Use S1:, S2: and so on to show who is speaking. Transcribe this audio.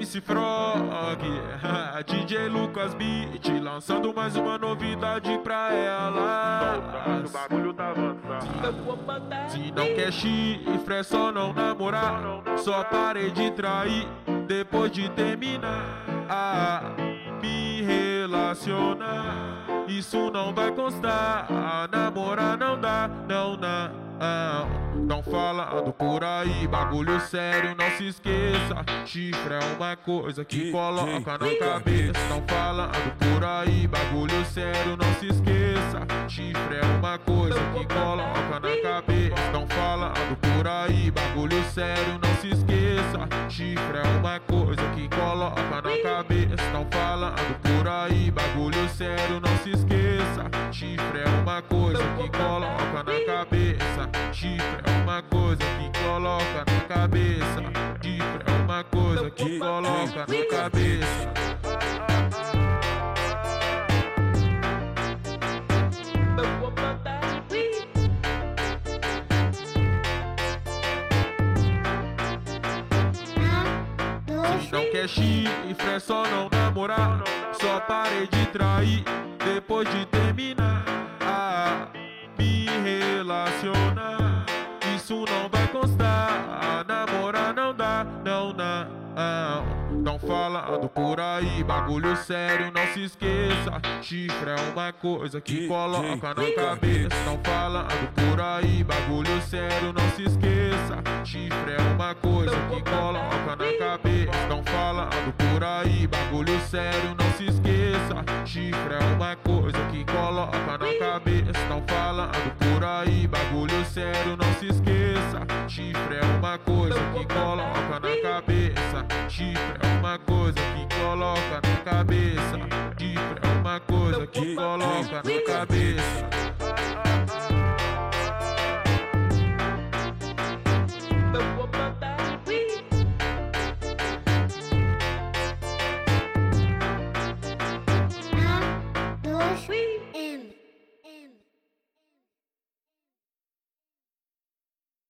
S1: MC Frog, DJ Lucas Beat, lançando mais uma novidade pra ela.
S2: O bagulho tá avançando.
S1: Se não quer chifre é só não namorar. Só parei de trair depois de terminar. Me relacionar, isso não vai constar. Namorar não dá, não. Tão falando por aí, bagulho sério, não se esqueça. Chifre é uma coisa que coloca na cabeça. Tão falando por aí, bagulho sério, não se esqueça. Chifre é uma coisa que coloca na cabeça. Tão falando por aí, bagulho sério, não se esqueça. Chifre é uma coisa que coloca na cabeça. Tão falando por aí, bagulho sério, não se esqueça. Chifre é uma coisa que coloca na cabeça. Chifre é uma coisa que coloca na cabeça. Chifre é uma coisa que coloca na cabeça. Se não quer chifre é só não namorar. Só parei de trair depois de terminar. Me relacionar, isso não vai constar. Namorar não dá, não. Tão falando por aí, bagulho sério, não se esqueça. Chifre é uma coisa que coloca na cabeça. Tão falando por aí, bagulho sério, não se esqueça. Chifre é uma coisa que coloca na cabeça. Tão falando por aí, bagulho sério, não se esqueça. Chifre é uma coisa que coloca na cabeça. Tão falando por aí, bagulho sério, não se esqueça. Chifre é uma coisa que coloca na cabeça. Chifre é uma coisa que coloca na cabeça. Chifre é uma coisa que coloca na cabeça.